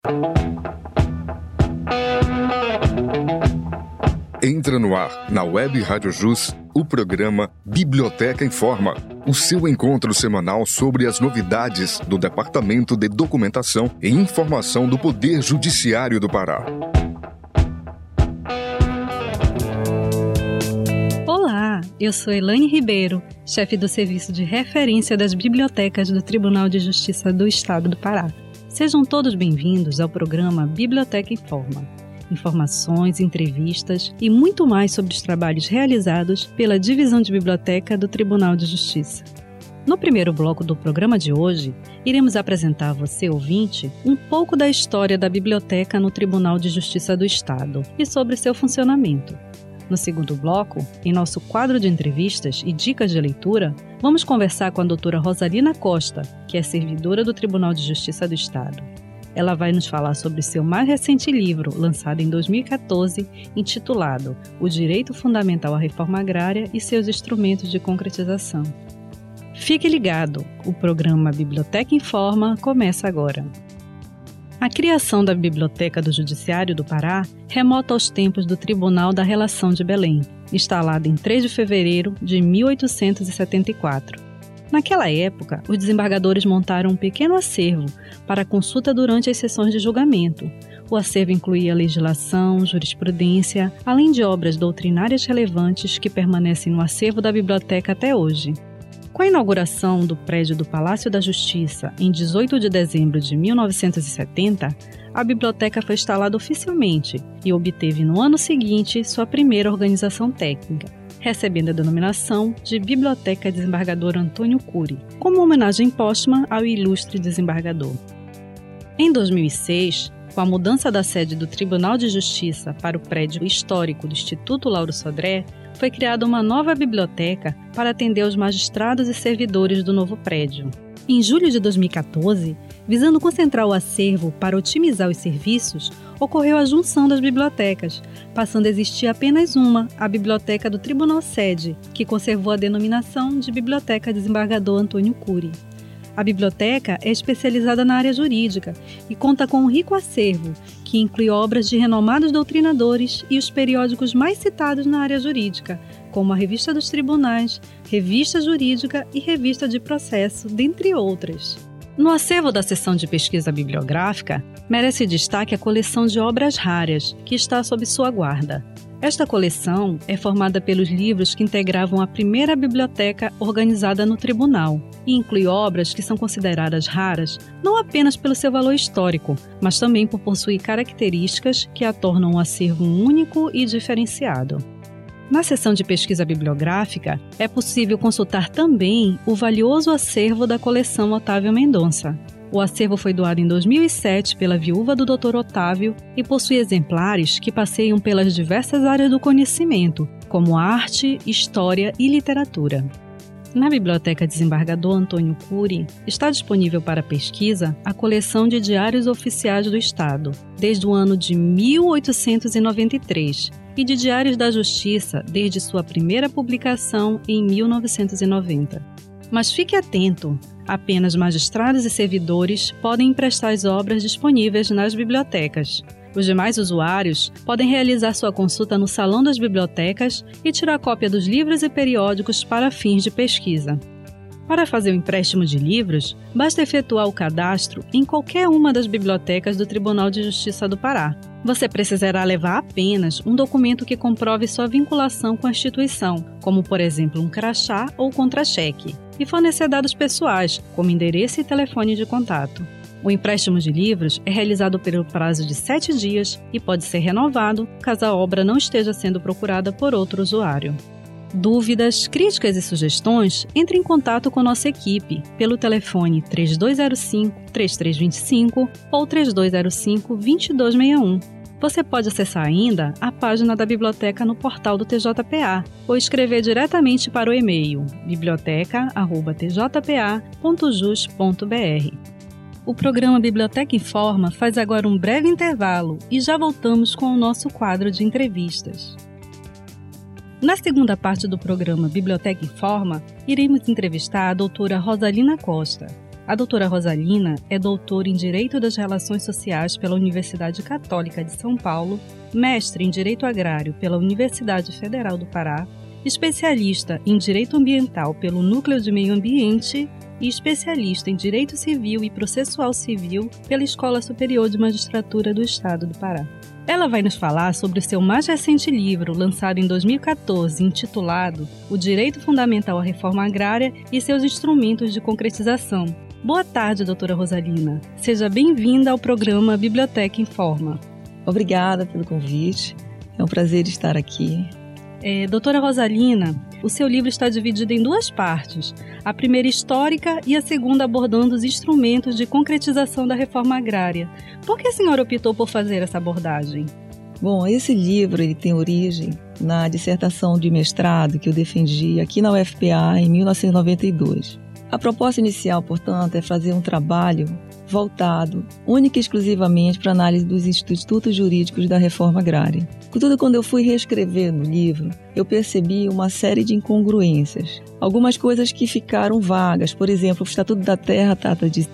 Entra no ar, na Web Rádio Jus, o programa Biblioteca Informa, o seu encontro semanal sobre as novidades do Departamento de Documentação e Informação do Poder Judiciário do Pará. Olá, eu sou Elaine Ribeiro, chefe do Serviço de Referência das Bibliotecas do Tribunal de Justiça do Estado do Pará. Sejam todos bem-vindos ao programa Biblioteca Informa. Informações, entrevistas e muito mais sobre os trabalhos realizados pela Divisão de Biblioteca do Tribunal de Justiça. No primeiro bloco do programa de hoje, iremos apresentar a você, ouvinte, um pouco da história da biblioteca no Tribunal de Justiça do Estado e sobre seu funcionamento. No segundo bloco, em nosso quadro de entrevistas e dicas de leitura, vamos conversar com a doutora Rosalina Costa, que é servidora do Tribunal de Justiça do Estado. Ela vai nos falar sobre seu mais recente livro, lançado em 2014, intitulado O Direito Fundamental à Reforma Agrária e seus Instrumentos de Concretização. Fique ligado, o programa Biblioteca Informa começa agora. A criação da Biblioteca do Judiciário do Pará remota aos tempos do Tribunal da Relação de Belém, instalado em 3 de fevereiro de 1874. Naquela época, os desembargadores montaram um pequeno acervo para consulta durante as sessões de julgamento. O acervo incluía legislação, jurisprudência, além de obras doutrinárias relevantes que permanecem no acervo da biblioteca até hoje. Com a inauguração do prédio do Palácio da Justiça em 18 de dezembro de 1970, a biblioteca foi instalada oficialmente e obteve no ano seguinte sua primeira organização técnica, recebendo a denominação de Biblioteca Desembargador Antônio Cury, como homenagem póstuma ao ilustre desembargador. Em 2006, com a mudança da sede do Tribunal de Justiça para o prédio histórico do Instituto Lauro Sodré, foi criada uma nova biblioteca para atender os magistrados e servidores do novo prédio. Em julho de 2014, visando concentrar o acervo para otimizar os serviços, ocorreu a junção das bibliotecas, passando a existir apenas uma, a Biblioteca do Tribunal Sede, que conservou a denominação de Biblioteca Desembargador Antônio Cury. A biblioteca é especializada na área jurídica e conta com um rico acervo, que inclui obras de renomados doutrinadores e os periódicos mais citados na área jurídica, como a Revista dos Tribunais, Revista Jurídica e Revista de Processo, dentre outras. No acervo da seção de pesquisa bibliográfica, merece destaque a coleção de obras raras, que está sob sua guarda. Esta coleção é formada pelos livros que integravam a primeira biblioteca organizada no tribunal e inclui obras que são consideradas raras não apenas pelo seu valor histórico, mas também por possuir características que a tornam um acervo único e diferenciado. Na seção de pesquisa bibliográfica, é possível consultar também o valioso acervo da coleção Otávio Mendonça. O acervo foi doado em 2007 pela viúva do Dr. Otávio e possui exemplares que passeiam pelas diversas áreas do conhecimento, como arte, história e literatura. Na Biblioteca Desembargador Antônio Cury, está disponível para pesquisa a coleção de diários oficiais do Estado, desde o ano de 1893, e de diários da Justiça, desde sua primeira publicação em 1990. Mas fique atento, apenas magistrados e servidores podem emprestar as obras disponíveis nas bibliotecas. Os demais usuários podem realizar sua consulta no Salão das Bibliotecas e tirar cópia dos livros e periódicos para fins de pesquisa. Para fazer o empréstimo de livros, basta efetuar o cadastro em qualquer uma das bibliotecas do Tribunal de Justiça do Pará. Você precisará levar apenas um documento que comprove sua vinculação com a instituição, como, por exemplo, um crachá ou contra-cheque, e fornecer dados pessoais, como endereço e telefone de contato. O empréstimo de livros é realizado pelo prazo de 7 dias e pode ser renovado caso a obra não esteja sendo procurada por outro usuário. Dúvidas, críticas e sugestões, entre em contato com nossa equipe pelo telefone 3205-3325 ou 3205-2261. Você pode acessar ainda a página da biblioteca no portal do TJPA ou escrever diretamente para o e-mail biblioteca@tjpa.jus.br. O programa Biblioteca Informa faz agora um breve intervalo e já voltamos com o nosso quadro de entrevistas. Na segunda parte do programa Biblioteca Informa, iremos entrevistar a doutora Rosalina Costa. A A doutora Rosalina é doutora em Direito das Relações Sociais pela Universidade Católica de São Paulo, mestre em Direito Agrário pela Universidade Federal do Pará, especialista em Direito Ambiental pelo Núcleo de Meio Ambiente e especialista em Direito Civil e Processual Civil pela Escola Superior de Magistratura do Estado do Pará. Ela vai nos falar sobre o seu mais recente livro, lançado em 2014, intitulado O Direito Fundamental à Reforma Agrária e seus Instrumentos de Concretização. Boa tarde, doutora Rosalina. Seja bem-vinda ao programa Biblioteca Informa. Obrigada pelo convite. É um prazer estar aqui. Doutora Rosalina, o seu livro está dividido em duas partes, a primeira histórica e a segunda abordando os instrumentos de concretização da reforma agrária. Por que a senhora optou por fazer essa abordagem? Bom, esse livro ele tem origem na dissertação de mestrado que eu defendi aqui na UFPA em 1992. A proposta inicial, portanto, é fazer um trabalho voltado única e exclusivamente para a análise dos institutos jurídicos da reforma agrária. Contudo, quando eu fui reescrever no livro, eu percebi uma série de incongruências. Algumas coisas que ficaram vagas, por exemplo, o Estatuto da Terra data de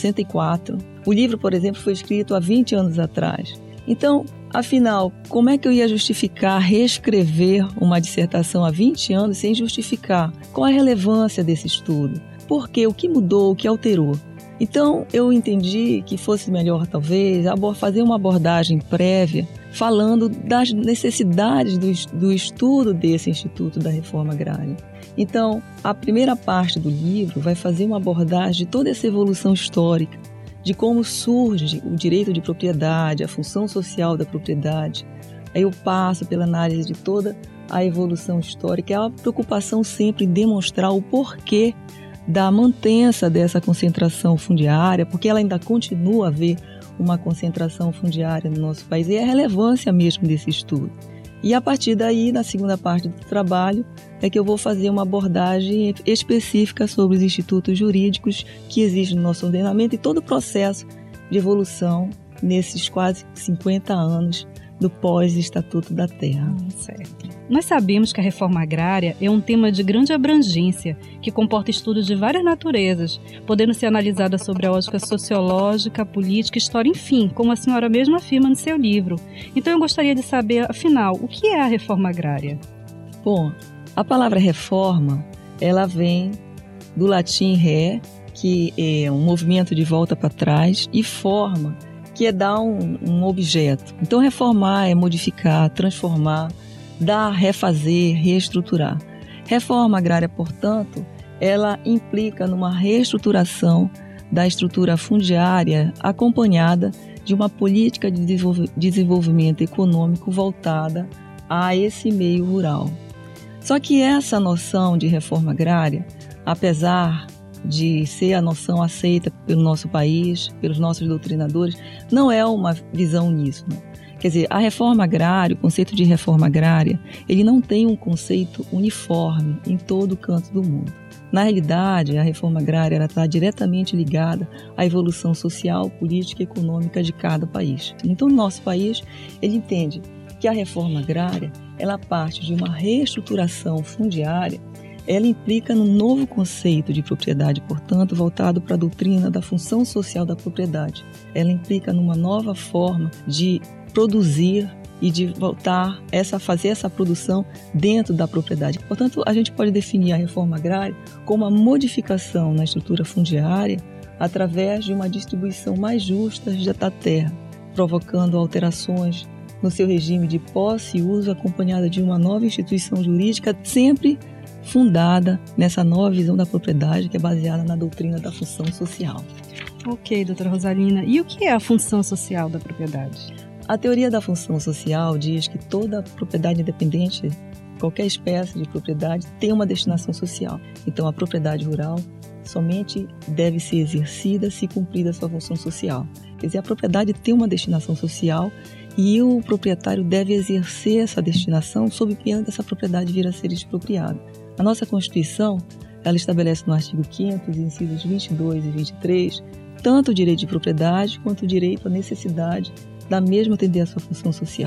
64. O livro, por exemplo, foi escrito há 20 anos atrás. Então, afinal, como é que eu ia justificar reescrever uma dissertação há 20 anos sem justificar? Qual a relevância desse estudo? Por quê? O que mudou? O que alterou? Então, eu entendi que fosse melhor, talvez, fazer uma abordagem prévia falando das necessidades do estudo desse Instituto da Reforma Agrária. Então, a primeira parte do livro vai fazer uma abordagem de toda essa evolução histórica, de como surge o direito de propriedade, a função social da propriedade. Aí eu passo pela análise de toda a evolução histórica, é uma preocupação sempre em demonstrar o porquê da mantença dessa concentração fundiária, porque ela ainda continua a haver uma concentração fundiária no nosso país, e a relevância mesmo desse estudo. E a partir daí, na segunda parte do trabalho, é que eu vou fazer uma abordagem específica sobre os institutos jurídicos que existem no nosso ordenamento e todo o processo de evolução nesses quase 50 anos do pós-Estatuto da Terra. Certo. Nós sabemos que a reforma agrária é um tema de grande abrangência, que comporta estudos de várias naturezas, podendo ser analisada sobre a ótica sociológica, política, história, enfim, como a senhora mesma afirma no seu livro. Então eu gostaria de saber, afinal, o que é a reforma agrária? Bom, a palavra reforma, ela vem do latim re, que é um movimento de volta para trás, e forma, que é dar um objeto. Então, reformar é modificar, transformar, dar, refazer, reestruturar. Reforma agrária, portanto, ela implica numa reestruturação da estrutura fundiária acompanhada de uma política de desenvolvimento econômico voltada a esse meio rural. Só que essa noção de reforma agrária, apesar de ser a noção aceita pelo nosso país, pelos nossos doutrinadores, não é uma visão uníssona. Quer dizer, a reforma agrária, o conceito de reforma agrária, ele não tem um conceito uniforme em todo o canto do mundo. Na realidade, a reforma agrária está diretamente ligada à evolução social, política e econômica de cada país. Então, o nosso país, ele entende que a reforma agrária, ela parte de uma reestruturação fundiária, ela implica no novo conceito de propriedade, portanto, voltado para a doutrina da função social da propriedade. Ela implica numa nova forma de produzir e de voltar a fazer essa produção dentro da propriedade. Portanto, a gente pode definir a reforma agrária como a modificação na estrutura fundiária através de uma distribuição mais justa da terra, provocando alterações no seu regime de posse e uso, acompanhada de uma nova instituição jurídica, sempre fundada nessa nova visão da propriedade, que é baseada na doutrina da função social. Ok, doutora Rosalina. E o que é a função social da propriedade? A teoria da função social diz que toda propriedade independente, qualquer espécie de propriedade, tem uma destinação social. Então, a propriedade rural somente deve ser exercida se cumprida a sua função social. Quer dizer, a propriedade tem uma destinação social e o proprietário deve exercer essa destinação sob pena dessa propriedade vir a ser expropriada. A nossa Constituição, ela estabelece no artigo 5º, os incisos 22 e 23, tanto o direito de propriedade quanto o direito à necessidade da mesma atender à sua função social.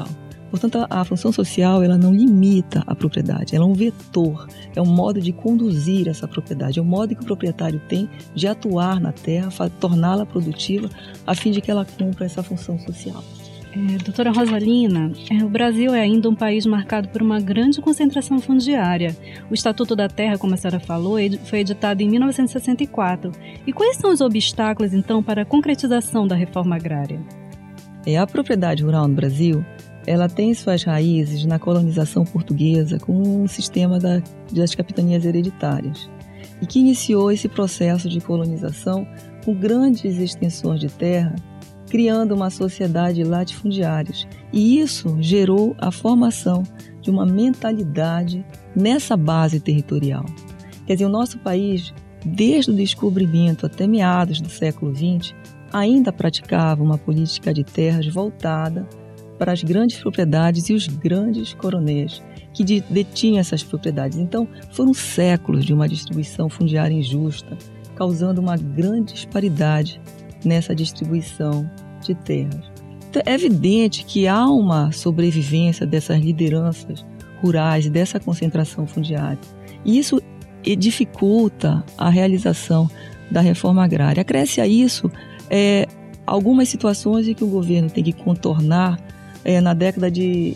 Portanto, a função social ela não limita a propriedade, ela é um vetor, é um modo de conduzir essa propriedade, é um modo que o proprietário tem de atuar na terra, torná-la produtiva, a fim de que ela cumpra essa função social. Doutora Rosalina, o Brasil é ainda um país marcado por uma grande concentração fundiária. O Estatuto da Terra, como a senhora falou, foi editado em 1964. E quais são os obstáculos, então, para a concretização da reforma agrária? A propriedade rural no Brasil, ela tem suas raízes na colonização portuguesa com um sistema das capitanias hereditárias e que iniciou esse processo de colonização com grandes extensões de terra, criando uma sociedade de latifundiários. E isso gerou a formação de uma mentalidade nessa base territorial. Quer dizer, o nosso país, desde o descobrimento até meados do século XX, ainda praticava uma política de terras voltada para as grandes propriedades e os grandes coronéis que detinham essas propriedades. Então, foram séculos de uma distribuição fundiária injusta, causando uma grande disparidade nessa distribuição de terras. Então, é evidente que há uma sobrevivência dessas lideranças rurais e dessa concentração fundiária. E isso dificulta a realização da reforma agrária. Acresce a isso algumas situações em que o governo tem que contornar. Na década de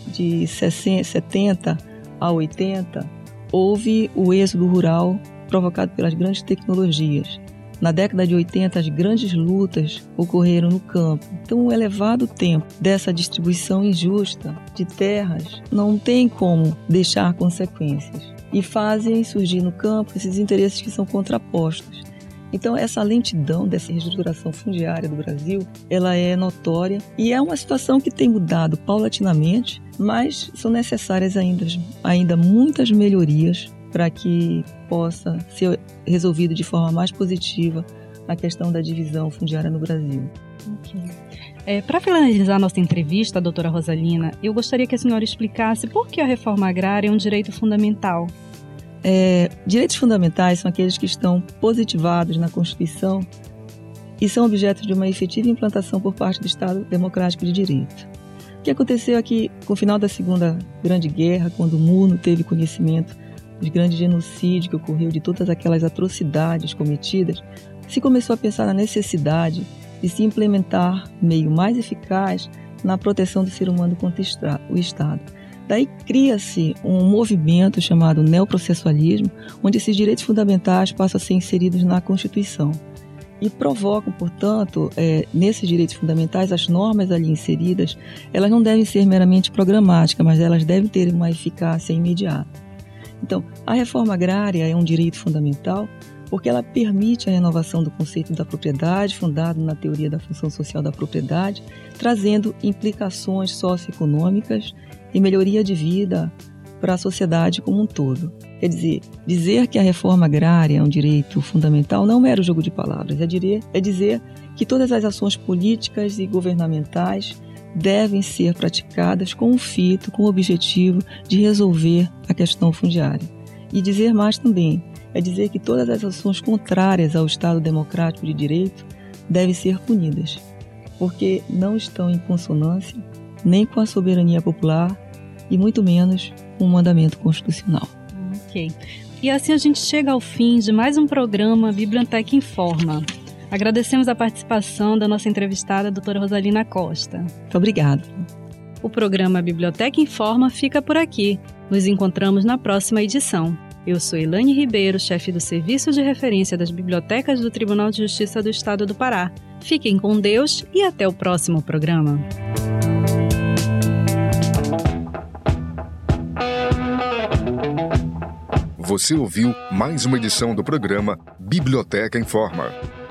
70 a 80, houve o êxodo rural provocado pelas grandes tecnologias. Na década de 80, as grandes lutas ocorreram no campo. Então, o elevado tempo dessa distribuição injusta de terras não tem como deixar consequências e fazem surgir no campo esses interesses que são contrapostos. Então, essa lentidão dessa reestruturação fundiária do Brasil, ela é notória e é uma situação que tem mudado paulatinamente, mas são necessárias ainda muitas melhorias para que possa ser resolvido de forma mais positiva a questão da divisão fundiária no Brasil. Okay. Para finalizar nossa entrevista, doutora Rosalina, eu gostaria que a senhora explicasse por que a reforma agrária é um direito fundamental. Direitos fundamentais são aqueles que estão positivados na Constituição e são objeto de uma efetiva implantação por parte do Estado Democrático de Direito. O que aconteceu é que, com o final da Segunda Grande Guerra, quando o mundo teve conhecimento dos grandes genocídios que ocorreu, de todas aquelas atrocidades cometidas, se começou a pensar na necessidade de se implementar meio mais eficaz na proteção do ser humano contra o Estado. Daí cria-se um movimento chamado neoprocessualismo, onde esses direitos fundamentais passam a ser inseridos na Constituição. E provocam, portanto, nesses direitos fundamentais, as normas ali inseridas, elas não devem ser meramente programáticas, mas elas devem ter uma eficácia imediata. Então, a reforma agrária é um direito fundamental porque ela permite a renovação do conceito da propriedade, fundado na teoria da função social da propriedade, trazendo implicações socioeconômicas e melhoria de vida para a sociedade como um todo. Quer dizer que a reforma agrária é um direito fundamental não é um mero jogo de palavras, é dizer que todas as ações políticas e governamentais devem ser praticadas com o objetivo de resolver a questão fundiária. E dizer mais também, é dizer que todas as ações contrárias ao Estado Democrático de Direito devem ser punidas, porque não estão em consonância nem com a soberania popular e muito menos com o mandamento constitucional. Ok. E assim a gente chega ao fim de mais um programa Biblioteca Informa. Agradecemos a participação da nossa entrevistada, a doutora Rosalina Costa. Muito obrigada. O programa Biblioteca Informa fica por aqui. Nos encontramos na próxima edição. Eu sou Elaine Ribeiro, chefe do Serviço de Referência das Bibliotecas do Tribunal de Justiça do Estado do Pará. Fiquem com Deus e até o próximo programa. Você ouviu mais uma edição do programa Biblioteca Informa.